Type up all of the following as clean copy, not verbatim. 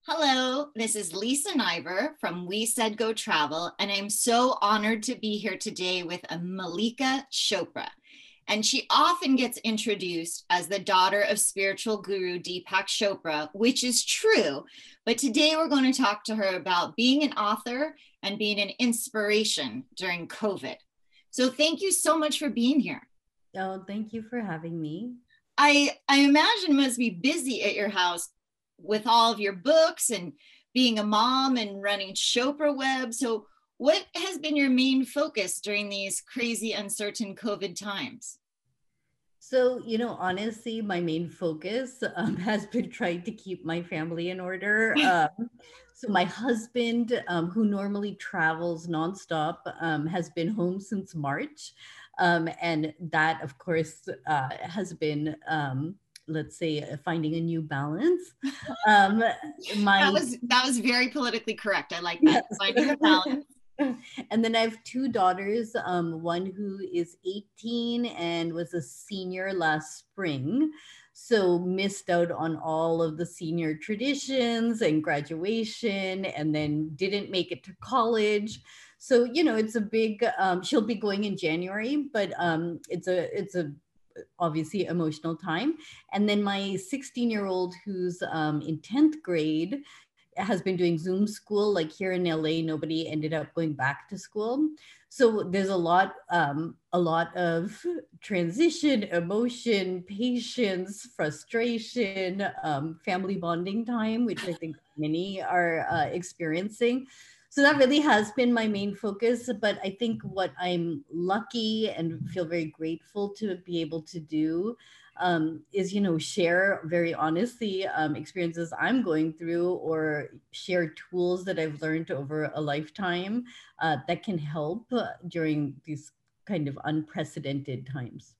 Hello, this is Lisa Niver from We Said Go Travel, and I'm so honored to be here today with Malika Chopra. And she often gets introduced as the daughter of spiritual guru Deepak Chopra, which is true. But today we're going to talk to her about being an author and being an inspiration during COVID. So thank you so much for being here. Oh, thank you for having me. I imagine it must be busy at your house with all of your books and being a mom and running Chopra Web. So, what has been your main focus during these crazy, uncertain COVID times? So, honestly, my main focus has been trying to keep my family in order. So, my husband, who normally travels nonstop, has been home since March. And that, of course, has been, let's say, finding a new balance. Um, That my was very politically correct. I like that. Yes. Finding a balance. And then I have two daughters, one who is 18 and was a senior last spring. So missed out on all of the senior traditions and graduation, and then didn't make it to college. So, it's a big, she'll be going in January, but it's a obviously emotional time. And then my 16-year-old who's in 10th grade has been doing Zoom school. Like here in LA, nobody ended up going back to school. So there's a lot of transition, emotion, patience, frustration, family bonding time, which I think many are experiencing. So that really has been my main focus. But I think what I'm lucky and feel very grateful to be able to do is share very honestly experiences I'm going through, or share tools that I've learned over a lifetime that can help during these kind of unprecedented times.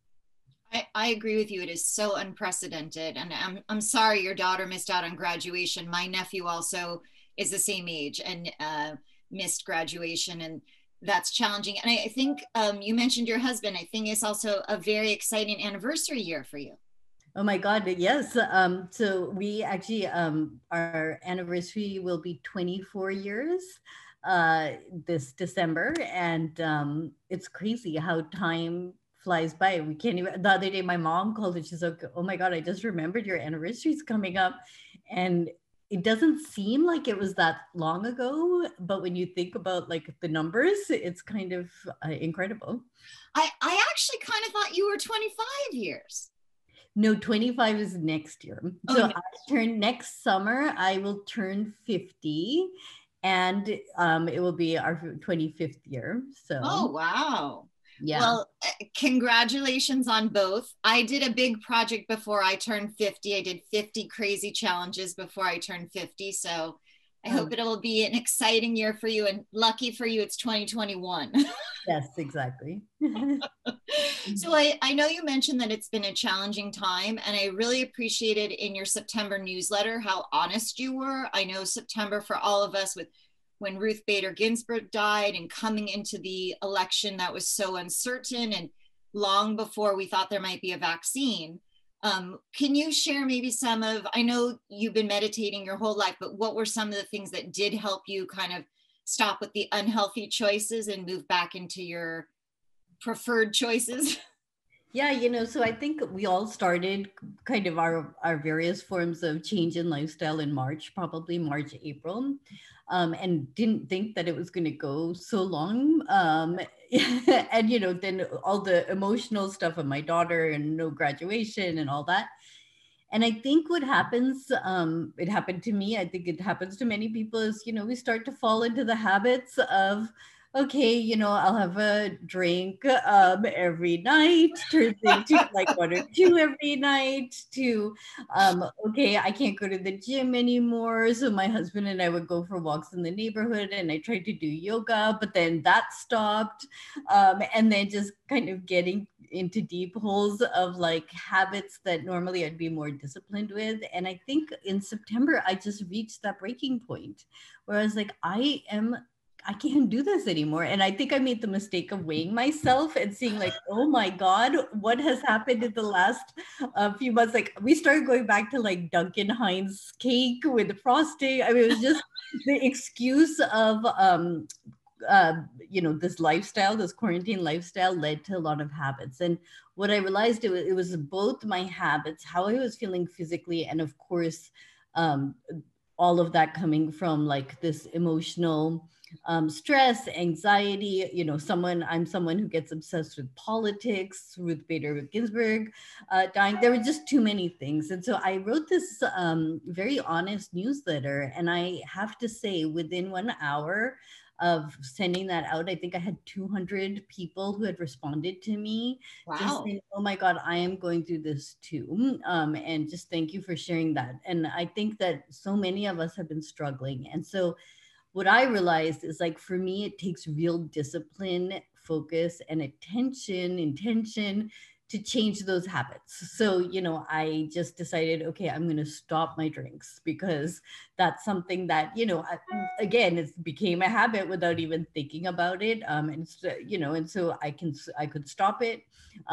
I agree with you. It is so unprecedented. And I'm sorry your daughter missed out on graduation. My nephew also is the same age and missed graduation. And that's challenging. And I think you mentioned your husband. I think it's also a very exciting anniversary year for you. Oh my God, yes. So we actually, our anniversary will be 24 years this December. And it's crazy how time flies by. We can't even, the other day, my mom called and she's like, oh my God, I just remembered your anniversary's coming up. And it doesn't seem like it was that long ago, but when you think about like the numbers, it's kind of incredible. I actually kind of thought you were 25 years. No, 25 is next year. Oh, So no. I turn next summer, I will turn 50, and it will be our 25th year. So, Oh, wow. yeah. Well, congratulations on both. I did a big project before I turned 50. I did 50 crazy challenges before I turned 50. So I hope Um, it'll be an exciting year for you. And lucky for you, it's 2021. yes, exactly. So I know you mentioned that it's been a challenging time, and I really appreciated in your September newsletter how honest you were. I know September for all of us, with when Ruth Bader Ginsburg died and coming into the election that was so uncertain and long before we thought there might be a vaccine. Can you share maybe some of, I know you've been meditating your whole life, but what were some of the things that did help you kind of stop with the unhealthy choices and move back into your preferred choices? Yeah, so I think we all started kind of our various forms of change in lifestyle in March, probably March, April, and didn't think that it was going to go so long. And then all the emotional stuff of my daughter and no graduation and all that. And I think what happens, it happened to me, I think it happens to many people, is, we start to fall into the habits of, okay, I'll have a drink every night, turns into like one or two every night, to, okay, I can't go to the gym anymore. So my husband and I would go for walks in the neighborhood, and I tried to do yoga, but then that stopped. And then just kind of getting into deep holes of like habits that normally I'd be more disciplined with. And I think in September, I just reached that breaking point where I was like, I am I can't do this anymore. And I think I made the mistake of weighing myself and seeing like, oh my God, what has happened in the last few months? Like we started going back to like Duncan Hines cake with frosting. I mean, it was just the excuse of, this lifestyle, this quarantine lifestyle led to a lot of habits. And what I realized, it was both my habits, how I was feeling physically, and of course, um, all of that coming from like this emotional stress, anxiety. I'm someone who gets obsessed with politics, Ruth Bader Ginsburg dying. There were just too many things. And so I wrote this very honest newsletter. And I have to say, within 1 hour of sending that out, I think I had 200 people who had responded to me. Wow. Just saying, oh my God, I am going through this too. And just thank you for sharing that. And I think that so many of us have been struggling. And so what I realized is, like, for me, it takes real discipline, focus, and intention to change those habits. So, I just decided, okay, I'm going to stop my drinks, because that's something that, again, it became a habit without even thinking about it. And so I could stop it.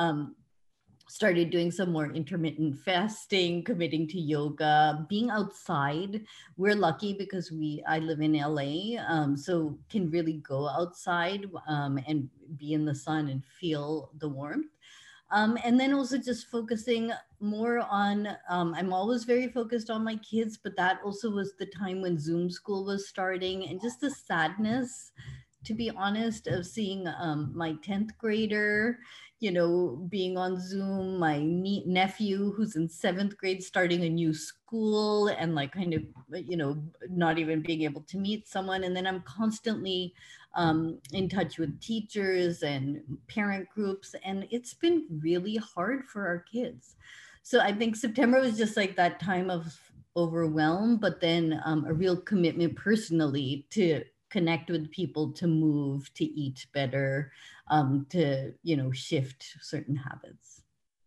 Started doing some more intermittent fasting, committing to yoga, being outside. We're lucky because I live in LA, so can really go outside and be in the sun and feel the warmth. And then also just focusing more on, I'm always very focused on my kids, but that also was the time when Zoom school was starting, and just the sadness, to be honest, of seeing my 10th grader, being on Zoom, my nephew who's in 7th grade starting a new school, and like kind of, not even being able to meet someone. And then I'm constantly in touch with teachers and parent groups, and it's been really hard for our kids. So I think September was just like that time of overwhelm, but then a real commitment personally to connect with people, to move, to eat better, to shift certain habits.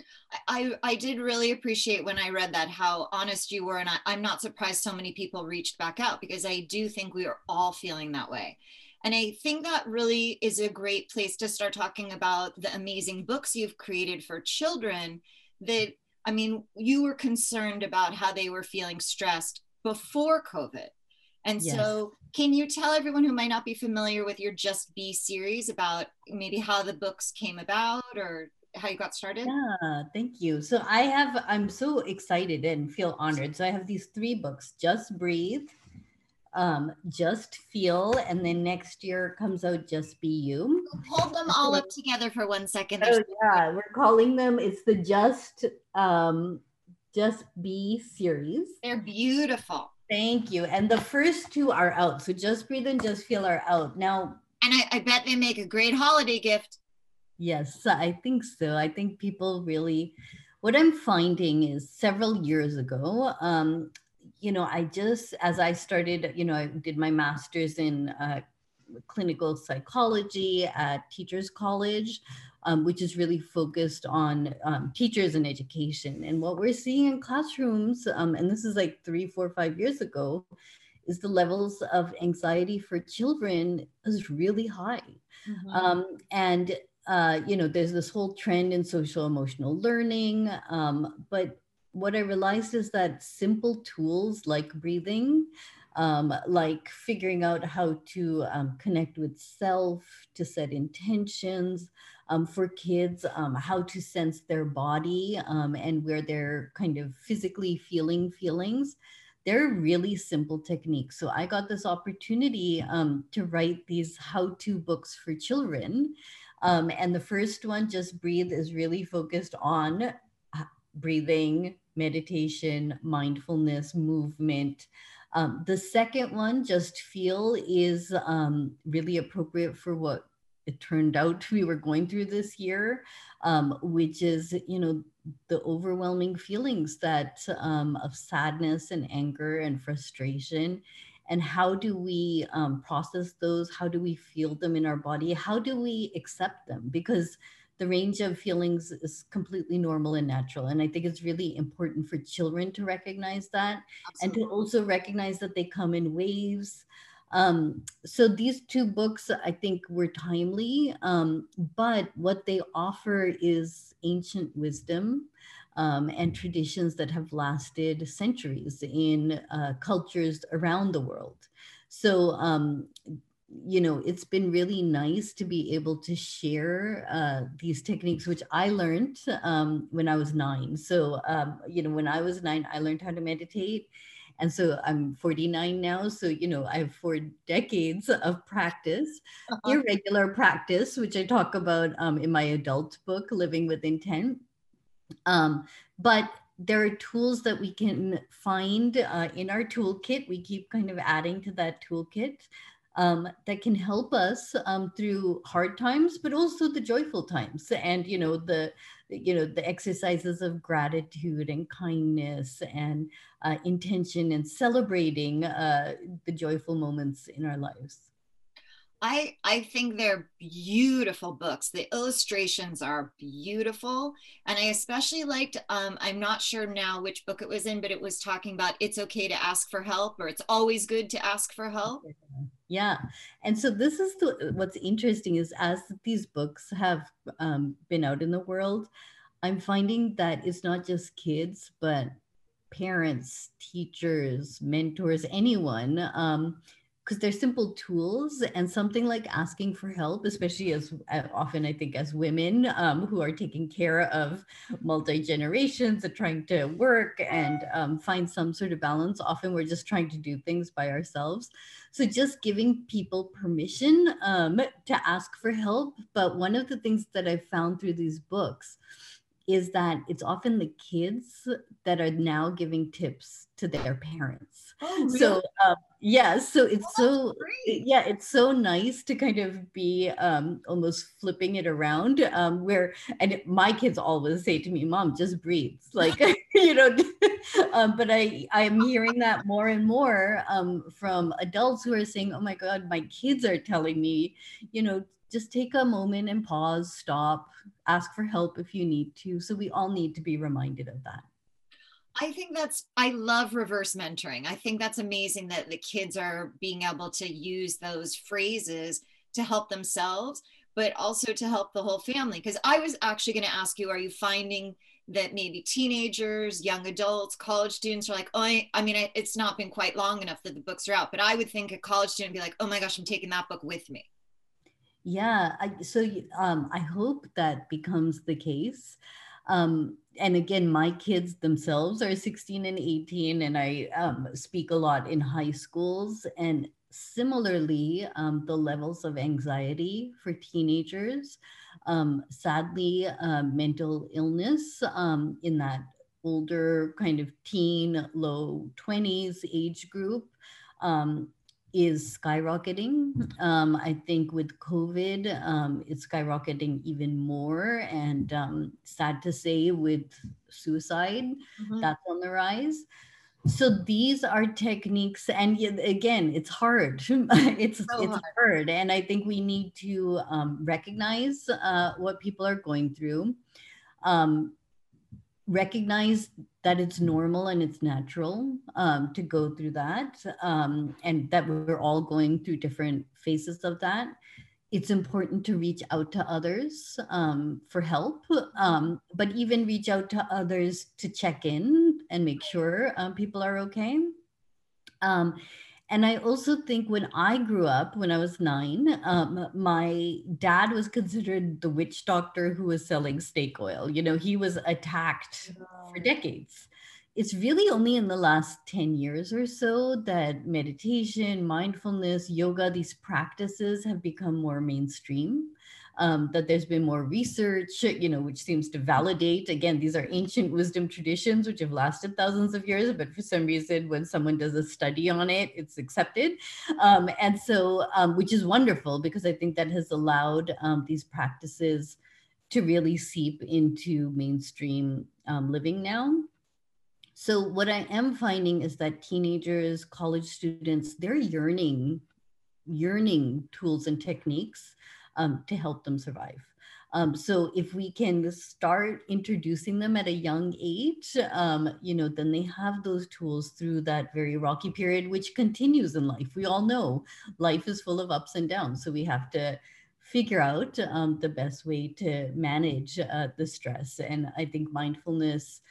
I did really appreciate when I read that, how honest you were. And I'm not surprised so many people reached back out, because I do think we are all feeling that way. And I think that really is a great place to start talking about the amazing books you've created for children. That, I mean, you were concerned about how they were feeling stressed before COVID. And Yes. So can you tell everyone who might not be familiar with your Just Be series about maybe how the books came about, or how you got started? Yeah, thank you. So I'm so excited and feel honored. So I have these 3 books: Just Breathe, Just Feel, and then next year comes out Just Be You. Hold them all up together for 1 second. Oh yeah, we're calling them, it's the Just Be series. They're beautiful. Thank you. And the first 2 are out. So Just Breathe and Just Feel are out now. And I bet they make a great holiday gift. Yes, I think so. I think people really, what I'm finding is, several years ago, as I started, I did my master's in clinical psychology at Teachers College, which is really focused on teachers and education. And what we're seeing in classrooms, and this is like 3, 4, 5 years ago, is the levels of anxiety for children is really high. Mm-hmm. And there's this whole trend in social emotional learning. But what I realized is that simple tools like breathing, like figuring out how to connect with self, to set intentions for kids, how to sense their body and where they're kind of physically feeling feelings. They're really simple techniques. So I got this opportunity to write these how-to books for children. And the first one, Just Breathe, is really focused on breathing, meditation, mindfulness, movement. The second one, Just Feel, is really appropriate for what it turned out we were going through this year, which is, the overwhelming feelings that of sadness and anger and frustration. And how do we process those? How do we feel them in our body? How do we accept them? Because the range of feelings is completely normal and natural. And I think it's really important for children to recognize that. Absolutely. And to also recognize that they come in waves. So these two books, I think, were timely, but what they offer is ancient wisdom and traditions that have lasted centuries in cultures around the world. So, it's been really nice to be able to share these techniques, which I learned when I was 9. So, when I was 9, I learned how to meditate. And so I'm 49 now. So, I have 4 decades of practice, irregular practice, which I talk about in my adult book, Living with Intent. But there are tools that we can find in our toolkit. We keep kind of adding to that toolkit that can help us through hard times, but also the joyful times. And the exercises of gratitude and kindness and intention and celebrating the joyful moments in our lives. I think they're beautiful books. The illustrations are beautiful. And I especially liked, I'm not sure now which book it was in, but it was talking about it's okay to ask for help, or it's always good to ask for help. Yeah. And so this is what's interesting is as these books have been out in the world, I'm finding that it's not just kids, but parents, teachers, mentors, anyone, because they're simple tools, and something like asking for help, especially as often I think as women who are taking care of multi-generations and trying to work and find some sort of balance. Often we're just trying to do things by ourselves. So just giving people permission to ask for help. But one of the things that I've found through these books is that it's often the kids that are now giving tips to their parents. Oh, really? So so it's so nice to kind of be almost flipping it around where, and my kids always say to me, Mom, just breathe, like but I am hearing that more and more from adults who are saying, oh my God, my kids are telling me, just take a moment and pause, stop, ask for help if you need to. So we all need to be reminded of that. I love reverse mentoring. I think that's amazing that the kids are being able to use those phrases to help themselves, but also to help the whole family. Because I was actually going to ask you, are you finding that maybe teenagers, young adults, college students are like, oh, it's not been quite long enough that the books are out, but I would think a college student would be like, oh my gosh, I'm taking that book with me. Yeah, I hope that becomes the case. And again, my kids themselves are 16 and 18, and I speak a lot in high schools. And similarly, the levels of anxiety for teenagers, sadly, mental illness in that older kind of teen, low 20s age group. Is skyrocketing. I think with COVID, it's skyrocketing even more. And sad to say, with suicide, that's on the rise. So these are techniques, and again, it's hard. It's hard, and I think we need to recognize what people are going through. Recognize that it's normal and it's natural to go through that, and that we're all going through different phases of that. It's important to reach out to others for help, but even reach out to others to check in and make sure people are okay. And I also think when I grew up, when I was 9, my dad was considered the witch doctor who was selling snake oil. He was attacked for decades. It's really only in the last 10 years or so that meditation, mindfulness, yoga, these practices have become more mainstream. That there's been more research, which seems to validate, again, these are ancient wisdom traditions, which have lasted thousands of years, but for some reason, when someone does a study on it, it's accepted. And so, which is wonderful, because I think that has allowed these practices to really seep into mainstream living now. So what I am finding is that teenagers, college students, they're yearning tools and techniques to help them survive. So if we can start introducing them at a young age, then they have those tools through that very rocky period, which continues in life. We all know life is full of ups and downs. So we have to figure out the best way to manage the stress. And I think mindfulness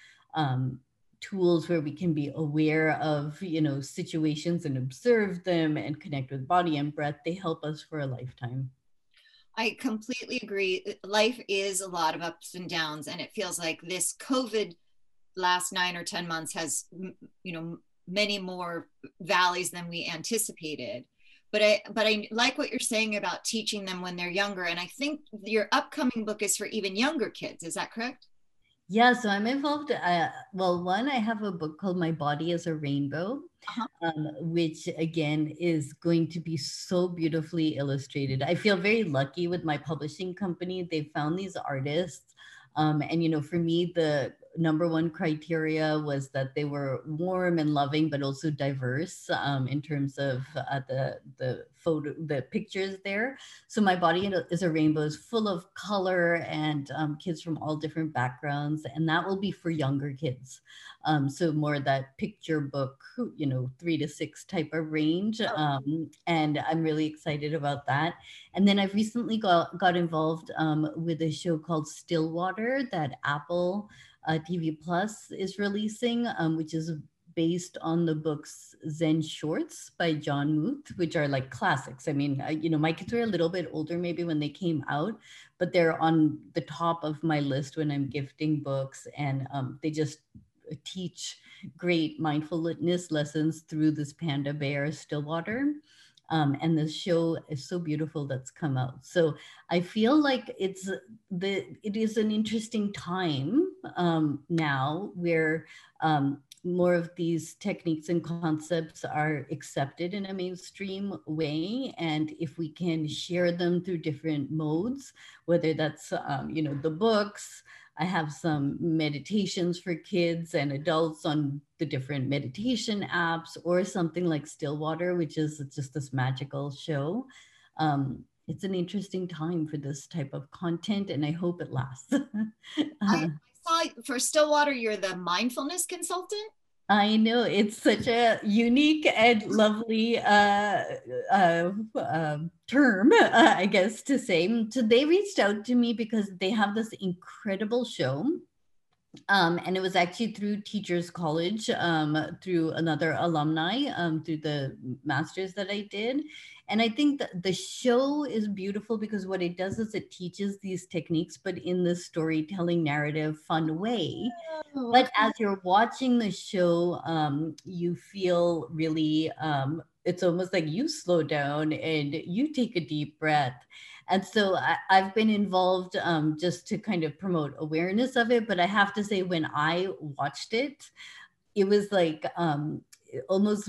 tools where we can be aware of, situations and observe them and connect with body and breath, they help us for a lifetime. I completely agree. Life is a lot of ups and downs, and it feels like this COVID last 9 or 10 months has, many more valleys than we anticipated. But I like what you're saying about teaching them when they're younger, and I think your upcoming book is for even younger kids. Is that correct? Yeah, so I'm involved. Well, one, I have a book called My Body as a Rainbow, Uh-huh. which again is going to be so beautifully illustrated. I feel very lucky with my publishing company. They found these artists. And for me, the number one criteria was that they were warm and loving, but also diverse in terms of the pictures there. So My Body is a Rainbow is full of color and kids from all different backgrounds, and that will be for younger kids. So more that picture book, 3 to 6 type of range. And I'm really excited about that. And then I've recently got involved with a show called Stillwater that Apple TV Plus is releasing, which is based on the books Zen Shorts by John Muth, which are like classics. I mean, my kids were a little bit older maybe when they came out, but they're on the top of my list when I'm gifting books, and they just teach great mindfulness lessons through this panda bear Stillwater. And the show is so beautiful that's come out. So I feel like it is an interesting time now where more of these techniques and concepts are accepted in a mainstream way. And if we can share them through different modes, whether that's, the books, I have some meditations for kids and adults on the different meditation apps, or something like Stillwater, which is just this magical show. It's an interesting time for this type of content, and I hope it lasts. I saw for Stillwater, you're the mindfulness consultant. I know it's such a unique and lovely term, I guess to say. So they reached out to me because they have this incredible show. And it was actually through Teachers College, through another alumni, through the master's that I did. And I think that the show is beautiful because what it does is it teaches these techniques, but in the storytelling narrative, fun way. Oh, But okay. as you're watching the show, you feel really, it's almost like you slow down and you take a deep breath. And so I've been involved just to kind of promote awareness of it. But I have to say, when I watched it, it was like almost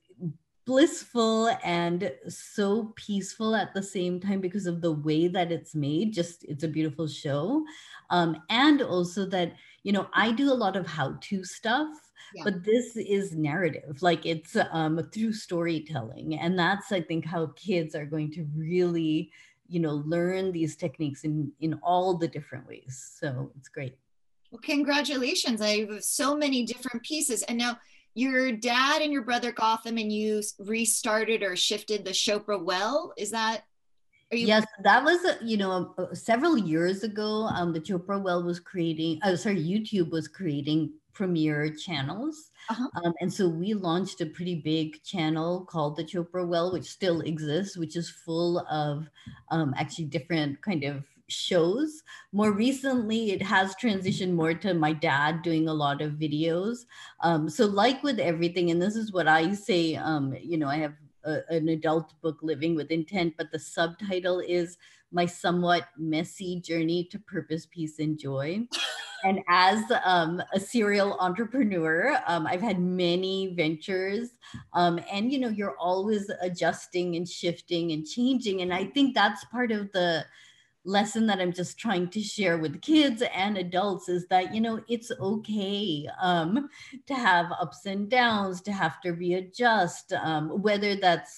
blissful and so peaceful at the same time because of the way that it's made. Just it's a beautiful show. And also that, I do a lot of how-to stuff, Yeah. but this is narrative, like it's through storytelling. And that's, I think, how kids are going to really, learn these techniques in all the different ways. So it's great. Well, congratulations. I have so many different pieces. And now your dad and your brother Gotham and you restarted or shifted the Chopra Well. Is that, are you? Yes, that was, several years ago. The Chopra Well was creating, YouTube was creating premiere channels. Uh-huh. And so we launched a pretty big channel called the Chopra Well, which still exists, which is full of actually different kind of shows. More recently, it has transitioned more to my dad doing a lot of videos. So like with everything, and this is what I say, I have an adult book, Living with Intent, but the subtitle is My Somewhat Messy Journey to Purpose, Peace, and Joy. And as a serial entrepreneur, I've had many ventures. And, you're always adjusting and shifting and changing. And I think that's part of the lesson that I'm just trying to share with kids and adults is that, it's okay to have ups and downs, to have to readjust, whether that's,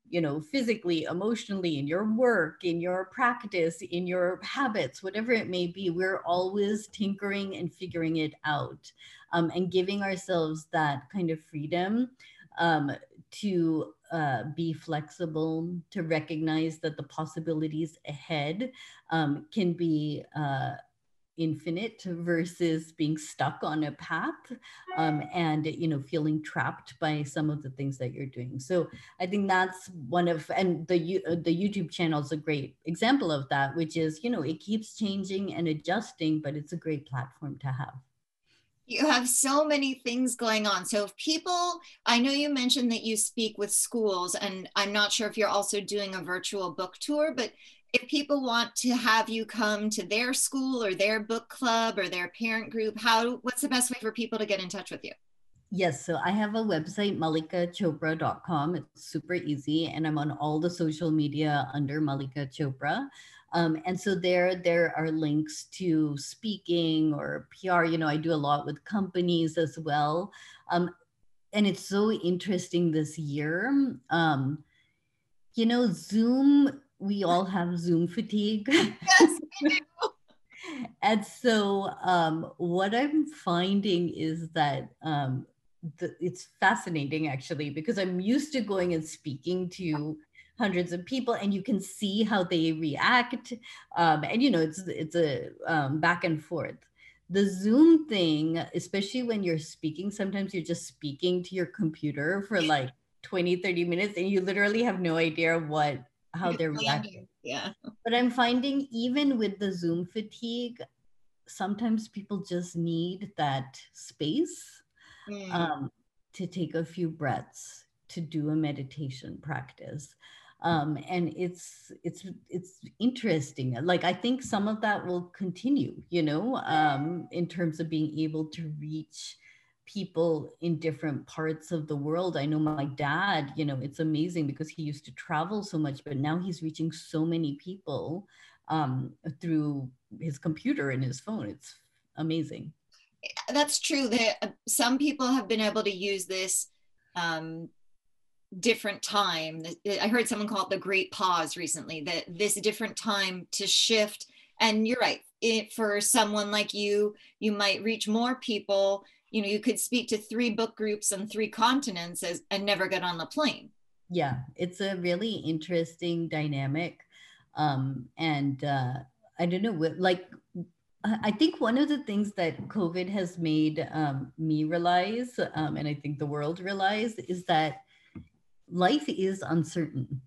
physically, emotionally, in your work, in your practice, in your habits, whatever it may be. We're always tinkering and figuring it out, and giving ourselves that kind of freedom, to be flexible, to recognize that the possibilities ahead, can be infinite versus being stuck on a path, and feeling trapped by some of the things that you're doing. So I think that's one of, and the YouTube channel is a great example of that, which is, it keeps changing and adjusting, but it's a great platform to have. You have so many things going on. So if people, I know you mentioned that you speak with schools, and I'm not sure if you're also doing a virtual book tour, but if people want to have you come to their school or their book club or their parent group, what's the best way for people to get in touch with you? Yes, so I have a website, mallikachopra.com. It's super easy, and I'm on all the social media under Mallika Chopra. And so there are links to speaking or PR. I do a lot with companies as well. And it's so interesting this year. Zoom, we all have Zoom fatigue. Yes, we do. And so what I'm finding is that it's fascinating, actually, because I'm used to going and speaking to hundreds of people, and you can see how they react, and it's a back and forth. The Zoom thing, especially when you're speaking, sometimes you're just speaking to your computer for like 20-30 minutes, and you literally have no idea how they're reacting. Yeah. But I'm finding, even with the Zoom fatigue, sometimes people just need that space, to take a few breaths, to do a meditation practice. And it's interesting. Like, I think some of that will continue, in terms of being able to reach people in different parts of the world. I know my dad, it's amazing because he used to travel so much, but now he's reaching so many people through his computer and his phone. It's amazing. That's true. Some people have been able to use this different time. I heard someone call it the great pause recently, that this different time to shift. And you're right. For someone like you might reach more people. You could speak to 3 book groups on 3 continents and never get on the plane. Yeah, it's a really interesting dynamic. And I don't know, like, I think one of the things that COVID has made me realize, and I think the world realize, is that life is uncertain.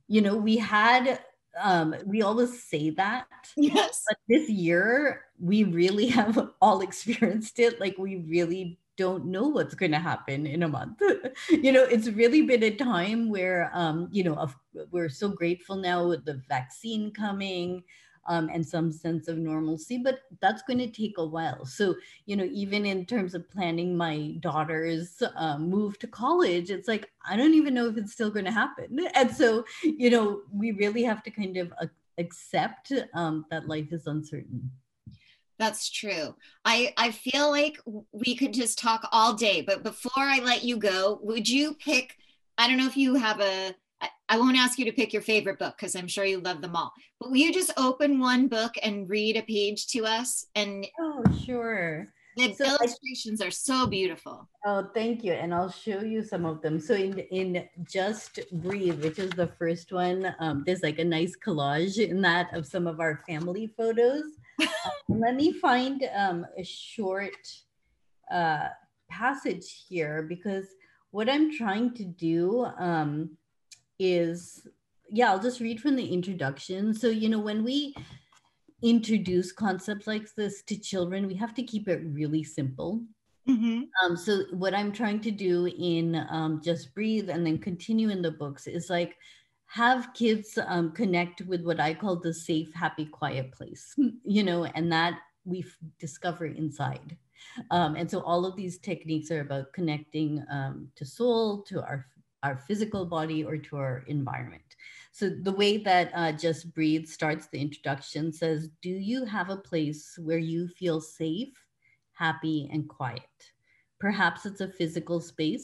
We always say that. Yes. But this year, we really have all experienced it. Like, we really don't know what's going to happen in a month. It's really been a time where, we're so grateful now with the vaccine coming, and some sense of normalcy, but that's going to take a while. So, even in terms of planning my daughter's move to college, it's like, I don't even know if it's still going to happen. And so, we really have to kind of accept that life is uncertain. That's true. I feel like we could just talk all day, but before I let you go, would you pick, I don't know if you have I won't ask you to pick your favorite book because I'm sure you love them all, but will you just open one book and read a page to us? And oh, sure. The illustrations are so beautiful. Oh, thank you. And I'll show you some of them. So in Just Breathe, which is the first one, there's like a nice collage in that of some of our family photos. Let me find a short passage here, because what I'm trying to do is, I'll just read from the introduction. So, when we introduce concepts like this to children, we have to keep it really simple. So what I'm trying to do in Just Breathe, and then continue in the books, is like, have kids connect with what I call the safe, happy, quiet place, and that we discover inside. And so all of these techniques are about connecting to soul, to our physical body, or to our environment. So the way that Just Breathe starts the introduction says, do you have a place where you feel safe, happy, and quiet? Perhaps it's a physical space,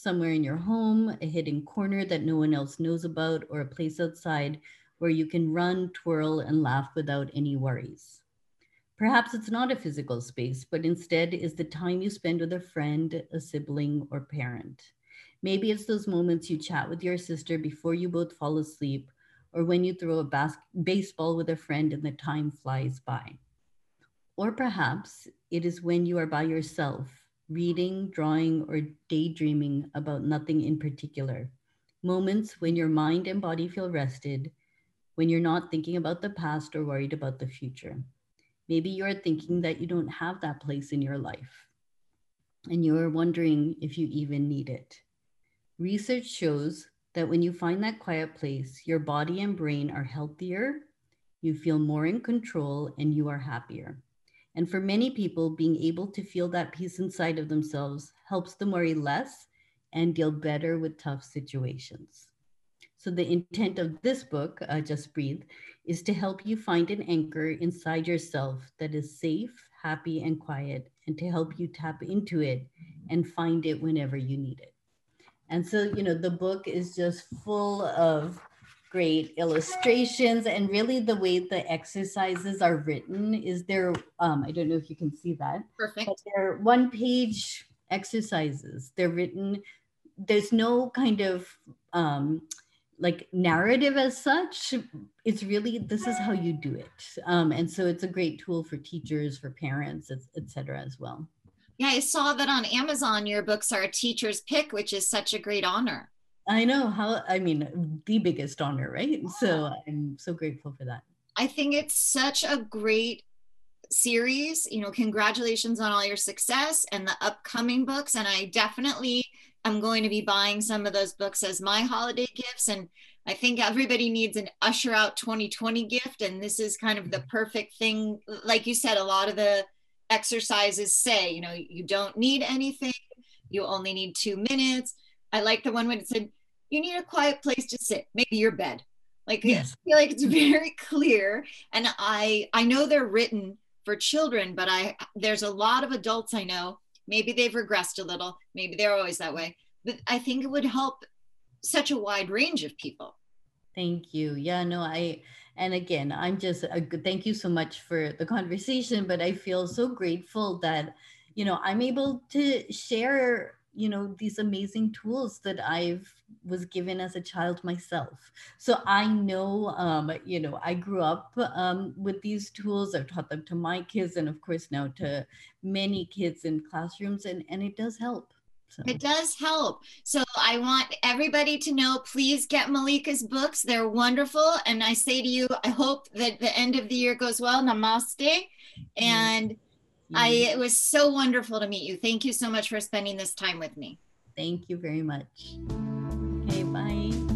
somewhere in your home, a hidden corner that no one else knows about, or a place outside where you can run, twirl, and laugh without any worries. Perhaps it's not a physical space, but instead is the time you spend with a friend, a sibling, or parent. Maybe it's those moments you chat with your sister before you both fall asleep, or when you throw a baseball with a friend and the time flies by. Or perhaps it is when you are by yourself, reading, drawing, or daydreaming about nothing in particular. Moments when your mind and body feel rested, when you're not thinking about the past or worried about the future. Maybe you're thinking that you don't have that place in your life and you're wondering if you even need it. Research shows that when you find that quiet place, your body and brain are healthier, you feel more in control, and you are happier. And for many people, being able to feel that peace inside of themselves helps them worry less and deal better with tough situations. So, the intent of this book, Just Breathe, is to help you find an anchor inside yourself that is safe, happy, and quiet, and to help you tap into it and find it whenever you need it. And so, the book is just full of great illustrations, and really the way the exercises are written is I don't know if you can see that. Perfect. But they're one-page exercises. They're written, there's no kind of like narrative as such. It's really, this is how you do it. And so it's a great tool for teachers, for parents, et cetera, as well. Yeah, I saw that on Amazon, your books are a teacher's pick, which is such a great honor. I know the biggest honor, right? So I'm so grateful for that. I think it's such a great series. Congratulations on all your success and the upcoming books. And I definitely am going to be buying some of those books as my holiday gifts. And I think everybody needs an usher out 2020 gift. And this is kind of the perfect thing. Like you said, a lot of the exercises say, you don't need anything. You only need 2 minutes. I like the one when it said, you need a quiet place to sit, maybe your bed. Like, yes. I feel like it's very clear. And I know they're written for children, but there's a lot of adults I know, maybe they've regressed a little, maybe they're always that way, but I think it would help such a wide range of people. Thank you. Yeah, no, and again, I'm just, thank you so much for the conversation, but I feel so grateful that, I'm able to share, these amazing tools that was given as a child myself. So I know, I grew up with these tools. I've taught them to my kids and of course now to many kids in classrooms, and it does help. So. It does help. So I want everybody to know, please get Malika's books. They're wonderful. And I say to you, I hope that the end of the year goes well. Namaste. And it was so wonderful to meet you. Thank you so much for spending this time with me. Thank you very much. Okay, bye.